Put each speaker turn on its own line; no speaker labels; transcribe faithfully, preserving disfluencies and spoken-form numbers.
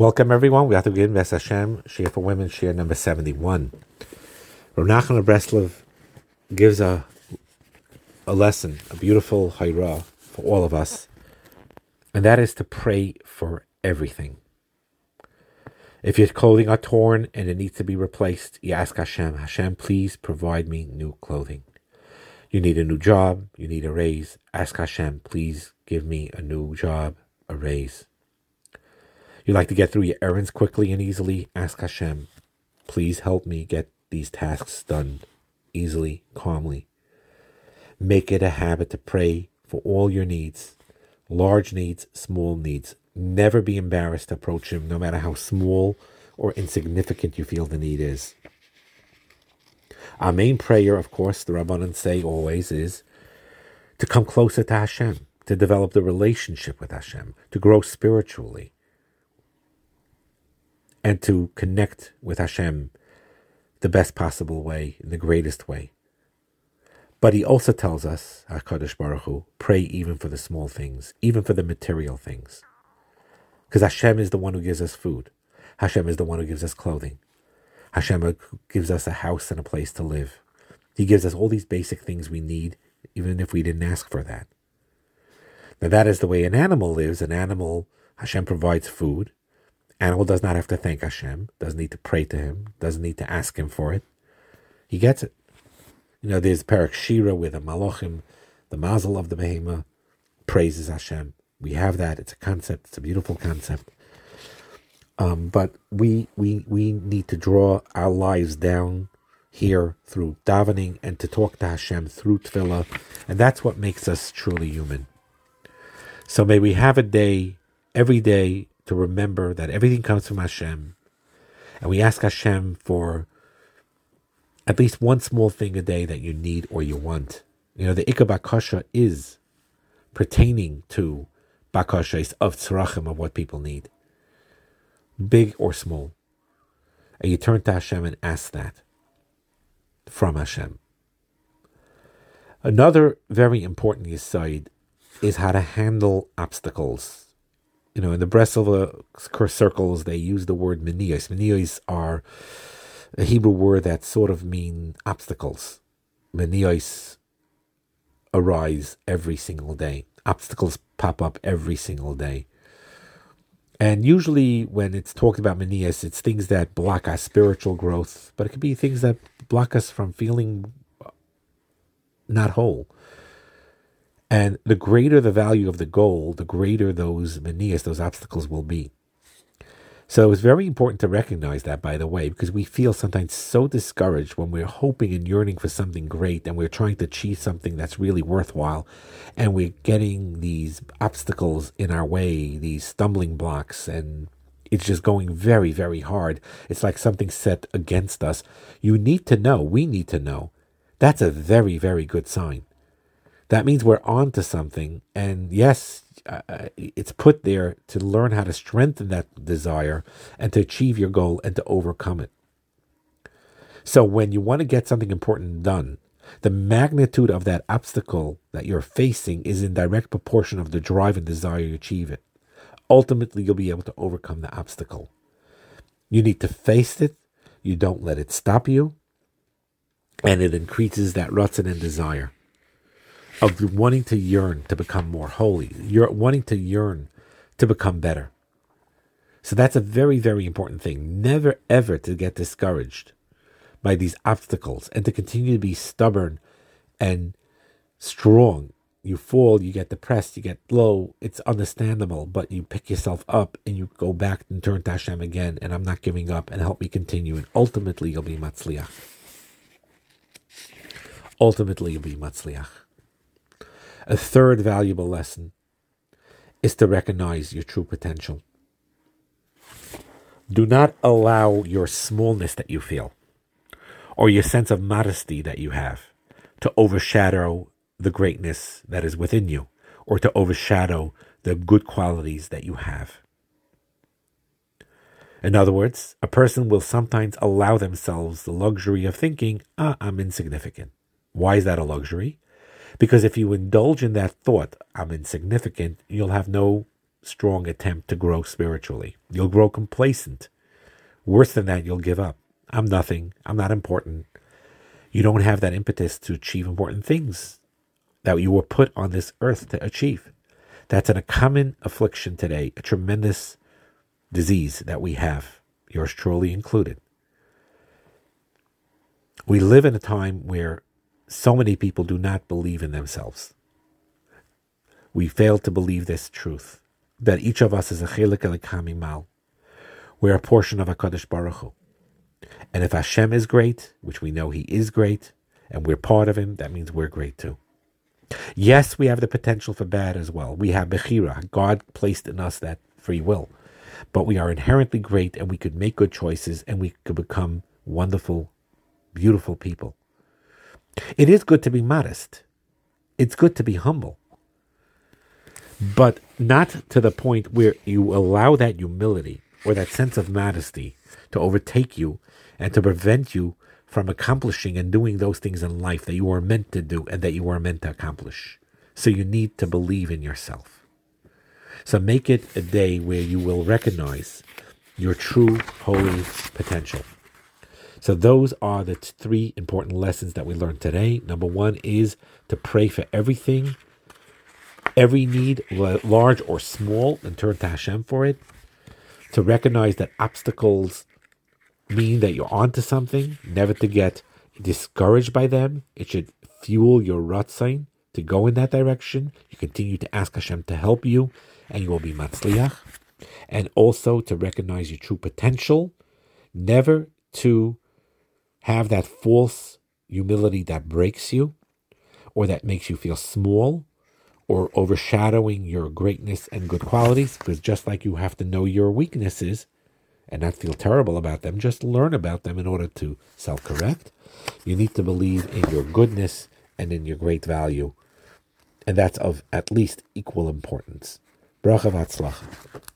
Welcome everyone. We have to begin Ves Hashem, Shir for Women, Shir number seventy-one. Rav Nachman of Breslov gives a a lesson, a beautiful hayra for all of us, and that is to pray for everything. If your clothing are torn and it needs to be replaced, you ask Hashem, Hashem, please provide me new clothing. You need a new job, you need a raise, ask Hashem, please give me a new job, a raise. You like to get through your errands quickly and easily, ask Hashem, please help me get these tasks done easily, calmly. Make it a habit to pray for all your needs, large needs, small needs. Never be embarrassed to approach Him, no matter how small or insignificant you feel the need is. Our main prayer, of course, the Rabbanan say always, is to come closer to Hashem, to develop the relationship with Hashem, to grow spiritually, and to connect with Hashem the best possible way, in the greatest way. But He also tells us, HaKadosh Baruch Hu, pray even for the small things, even for the material things. Because Hashem is the one who gives us food. Hashem is the one who gives us clothing. Hashem gives us a house and a place to live. He gives us all these basic things we need, even if we didn't ask for that. Now that is the way an animal lives. An animal, Hashem provides food. Animal does not have to thank Hashem, doesn't need to pray to Him, doesn't need to ask Him for it. He gets it. You know, there's Parak Shira with the Malachim, the mazel of the Behema, praises Hashem. We have that. It's a concept. It's a beautiful concept. Um, but we we we need to draw our lives down here through davening and to talk to Hashem through tefillah, and that's what makes us truly human. So may we have a day, every day, to remember that everything comes from Hashem, and we ask Hashem for at least one small thing a day that you need or you want. You know, the Ikar Bakasha is pertaining to Bakashas of Tzarachim, of what people need, big or small. And you turn to Hashem and ask that from Hashem. Another very important yesod is how to handle obstacles. You know, in the Breslov circles, they use the word meniyos. Meniyos are a Hebrew word that sort of mean obstacles. Meniyos arise every single day. Obstacles pop up every single day. And usually when it's talked about meniyos, it's things that block our spiritual growth, but it could be things that block us from feeling not whole. And the greater the value of the goal, the greater those meniyos, those obstacles will be. So it's very important to recognize that, by the way, because we feel sometimes so discouraged when we're hoping and yearning for something great and we're trying to achieve something that's really worthwhile, and we're getting these obstacles in our way, these stumbling blocks, and it's just going very, very hard. It's like something set against us. You need to know, we need to know, that's a very, very good sign. That means we're on to something, and yes, uh, it's put there to learn how to strengthen that desire and to achieve your goal and to overcome it. So when you want to get something important done, the magnitude of that obstacle that you're facing is in direct proportion of the drive and desire to achieve it. Ultimately, you'll be able to overcome the obstacle. You need to face it. You don't let it stop you, and it increases that ratzon and desire of wanting to yearn to become more holy. You're wanting to yearn to become better. So that's a very, very important thing. Never, ever to get discouraged by these obstacles and to continue to be stubborn and strong. You fall, you get depressed, you get low. It's understandable, but you pick yourself up and you go back and turn to Hashem again, and I'm not giving up, and help me continue. And ultimately, you'll be matzliach. Ultimately, you'll be matzliach. A third valuable lesson is to recognize your true potential. Do not allow your smallness that you feel or your sense of modesty that you have to overshadow the greatness that is within you, or to overshadow the good qualities that you have. In other words, a person will sometimes allow themselves the luxury of thinking, ah, I'm insignificant. Why is that a luxury? Because if you indulge in that thought, I'm insignificant, you'll have no strong attempt to grow spiritually. You'll grow complacent. Worse than that, you'll give up. I'm nothing. I'm not important. You don't have that impetus to achieve important things that you were put on this earth to achieve. That's a common affliction today, a tremendous disease that we have, yours truly included. We live in a time where so many people do not believe in themselves. We fail to believe this truth, that each of us is a chelik elikam imal. We're a portion of HaKadosh Baruch Hu. And if Hashem is great, which we know He is great, and we're part of Him, that means we're great too. Yes, we have the potential for bad as well. We have Bechira. God placed in us that free will. But we are inherently great, and we could make good choices, and we could become wonderful, beautiful people. It is good to be modest. It's good to be humble. But not to the point where you allow that humility or that sense of modesty to overtake you and to prevent you from accomplishing and doing those things in life that you are meant to do and that you are meant to accomplish. So you need to believe in yourself. So make it a day where you will recognize your true holy potential. So those are the three important lessons that we learned today. Number one is to pray for everything, every need, large or small, and turn to Hashem for it. To recognize that obstacles mean that you're onto something, never to get discouraged by them. It should fuel your ratzain to go in that direction. You continue to ask Hashem to help you, and you will be matzliach. And also to recognize your true potential, never to have that false humility that breaks you, or that makes you feel small, or overshadowing your greatness and good qualities, because just like you have to know your weaknesses and not feel terrible about them, just learn about them in order to self-correct. You need to believe in your goodness and in your great value, and that's of at least equal importance. Bracha v'atzlacha.